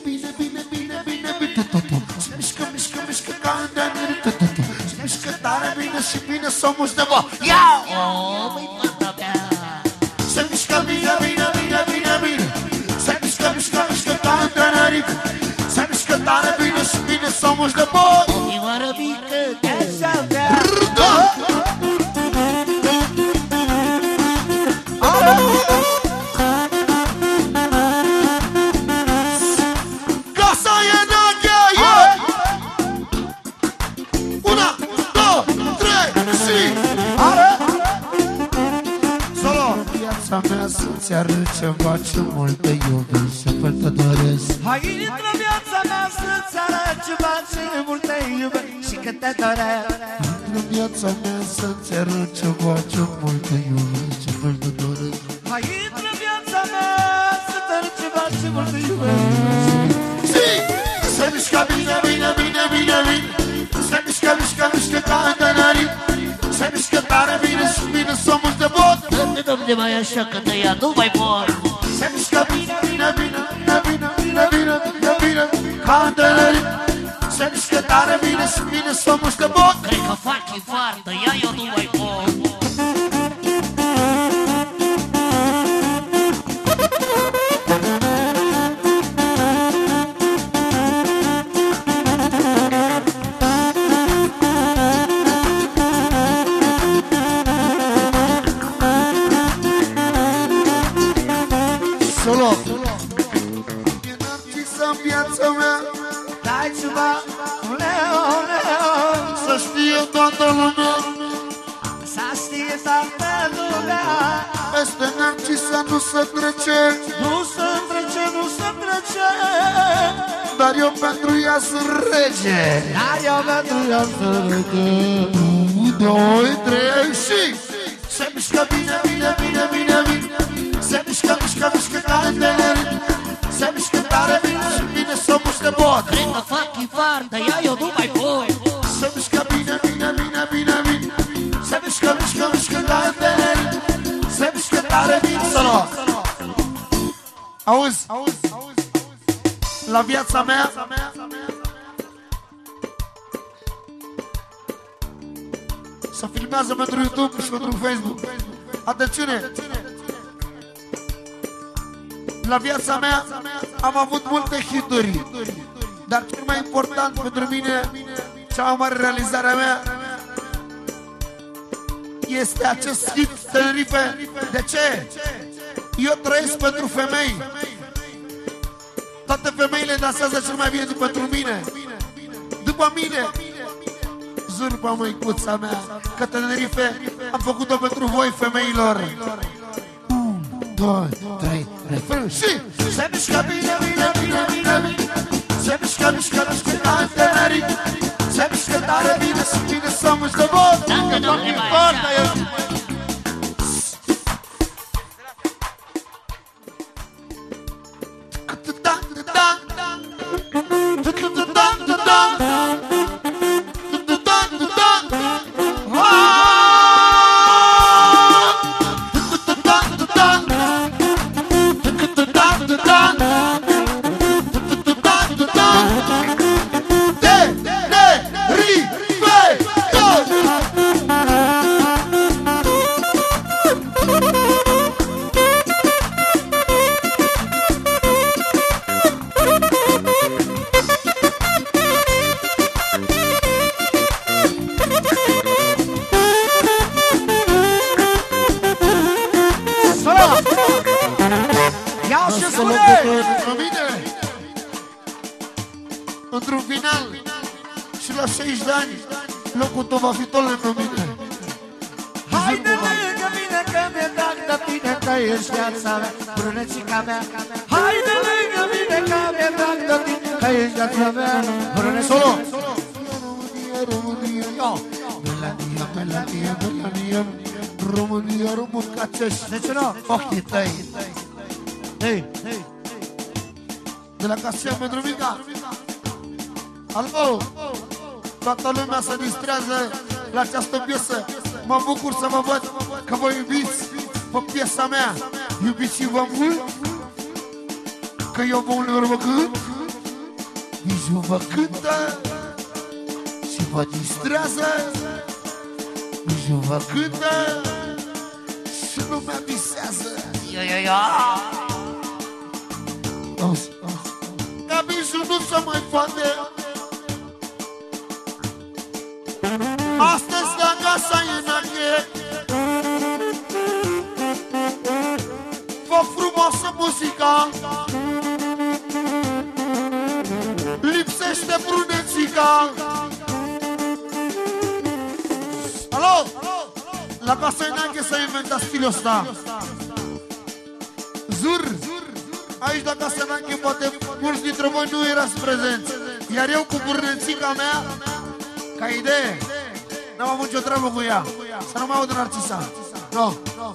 bine, bine, bine, bine, bine. Se mișcă, mișcă, mișcă ca în deneri. Se mișcă tare bine și bine somos de bă. Ia! Oh, băi, fata mea. Se mișcă bine, bine, bine, bine, bine. Se mișcă, mișcă, mișcă ca în deneri. Se mișcă tare bine și bine somos de bă. Ioară mică, te-așa mea. Casa e neaghea, yeah! Una, două, trei și... Are! Solo! Viața mea să-ți arăt ceva ce mult te iubesc și apoi te doresc. Hai intră viața mea să-ți arăt ceva ce mult te iubesc și că te doresc. Intră viața mea să-ți arăt ceva ce mult te iubesc și apoi te doresc. Hai intră viața mea să-ți arăt ceva ce mult te iubesc. Se mișcă bine, bine, bine, bine, bine. Se mișcă, mișcă, mișcă ca în denari. Se mișcă tare bine și bine somos de bot. Dă-te, domne, mai așa că te ia, nu mai pot. Se mișcă bine, bine, bine, bine, bine, bine, bine, bine, bine, ca în denari. Se mișcă tare bine și bine somos de bot. Cred că fac infartă, ia eu nu mai pot. Solo. E narcisă în viața mea. Dai ceva, oleo, oleo. Să știe toată lumea. Să știe toată lumea. Peste narcisă nu se trece. Nu se trece, nu se trece. Dar eu pentru ea sunt rege. Dar eu pentru ea sunt rege. 1, 2, 3 și... Se mișcă bine, bine, bine, bine, bine. Se mișcă, mișcă, mișcă ca în deneri. Se mișcă tare bine și bine somos de bot. Cred că fac infartă, ia eu nu mai pot. Se mișcă bine, bine, bine, bine, bine. Se mișcă, mișcă, mișcă ca în deneri. Se mișcă tare bine. Solo. Auzi? La viața mea se filmează pentru YouTube și pentru Facebook. Atențiune! La viața mea am avut multe hituri, dar cel mai important pentru mine, cea mai mare realizare a mea, este acest hit Tenerife. De ce? Eu trăiesc pentru femei. Toate femeile dansează cel mai bine pentru mine. După mine, zurba măicuța mea, că Tenerife am făcut-o pentru voi, femeilor. 1, 2, 3, refren și... Se mișcă bine, bine, bine, bine, bine. Se mișcă, mișcă, mișcă ca în Tenerife. Se mișcă tare bine și bine somos de bot. Dacă domnule mai așa. Într-un final și la 60 de ani locul tău va fi tot lângă mine. Haide lângă mine că mi-e drag de tine, că ești viața mea, brunecica mea. Haide lângă mine că mi-e drag de tine, că ești viața mea, brunecica mea. Solo! România, România, Melania, Melania, Melania, România, româncacești. De ce nu? Ochii tăi. Hei! De la Casia pentru Mica. Alo! Toată lumea se distrează la această piesă. Mă bucur să vă văd că vă iubiți pe piesa mea. Iubiți-vă mult, că eu vă uneori vă cânt. nici nu vă cântă și vă distrează, nici nu vă cântă și lumea visează. Ca bișul nu se mai poate. Astăzi la casa e înainte, fă frumoasă muzica, lipsește brunețica. Alo? La casa e înainte s-a inventat stilul ăsta. Zur! Aici la casa e înainte poate mulți dintre voi nu erați prezenți. Iar eu cu brunețica mea, ca idee, n-am avut nicio treabă cu ea. Să nu mai aud Narcisa. No.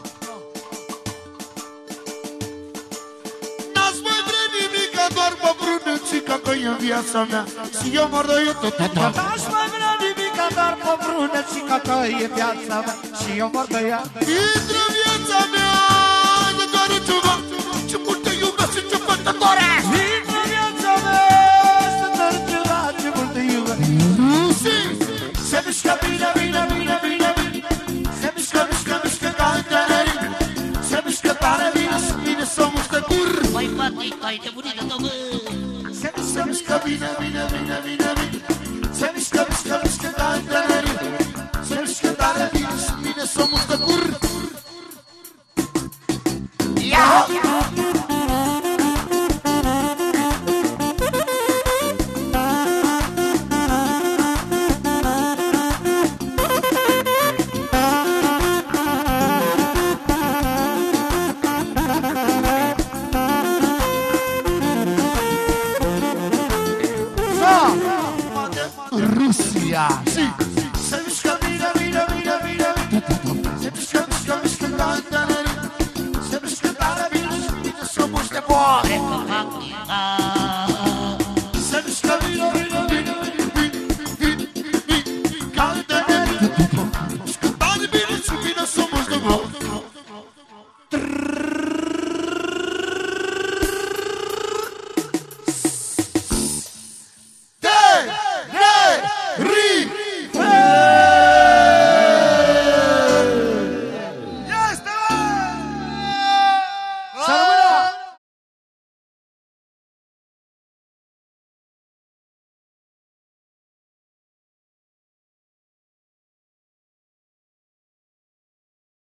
N-ați mai vrea nimica, doar pe brunețica, că e în viața mea și eu mor de ea. N-aș mai vrea nimica, doar pe brunețica, că e viața mea și eu mor de ea. Intră în viața mea, de doar ceva, ce mult te iubesc și ce fătă doresc. Intră în viața mea, să doar ceva, ce mult te iubesc. Se mișcă bine, bine, bine, bine, bine. Se mișcă, mișcă, mișcă ca înțeleri. Se mișcă tare bine și bine să muște cur. Mai fată, ai de bunită tău, bă. Se mișcă bine, bine, bine, bine, bine. Se mișcă, mișcă, mișcă ca înțeleri. Se mișcă tare bine și bine să muște cur.